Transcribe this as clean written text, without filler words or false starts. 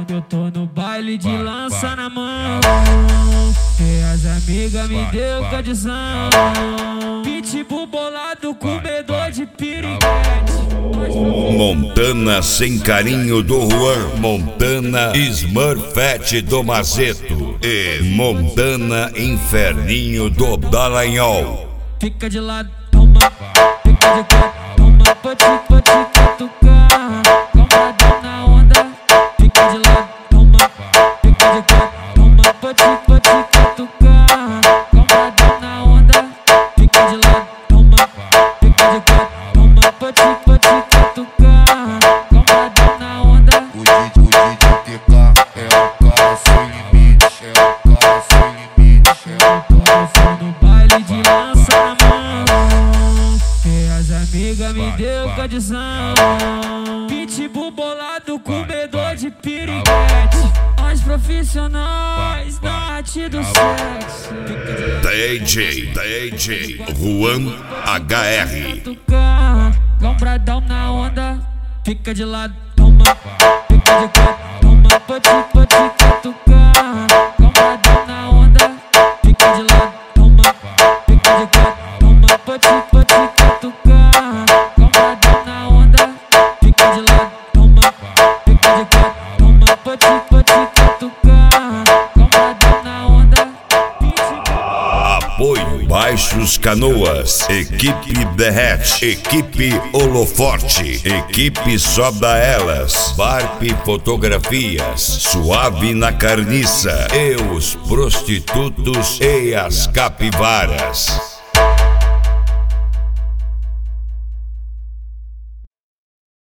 Eu tô no baile de lança na mão, e as amigas me deu condição. Pitbull bolado, comedor de piriguete. Montana sem carinho do Juan, Montana Smurfette do Mazeto e Montana Inferninho do Dallagnol. Fica de lado, toma, fica de quatro, toma, pode catucar. Compradão na onda, fica de lado, toma, fica de quatro, toma, pode catucar. Compradão na onda, fica de lado, toma, fica de quatro, toma, pode catucar. Compradão na onda. O DJ TK é o cara sem limite, é o cara sem limite, Eu tô no baile de lança na mão, e as amigas me deu condição. Pitbull bolado, comedor de piriguete. As profissionais da arte do sexo. DJ Juan HR. Lombradão na onda, fica de lado, toma, fica de quatro, toma, pode catucar. Lombradão na onda, fica de lado, toma, fica de quatro, toma, pode catucar. Lombradão na onda, fica de lado, toma, fica de quatro, toma, pode catucar. Lombradão na onda. Apoio Baixos Canoas, Equipe Derrete, Equipe Holoforte, Equipe Só da Elas, Barp Fotografias, Suave na Carniça e os Prostitutos e as Capivaras.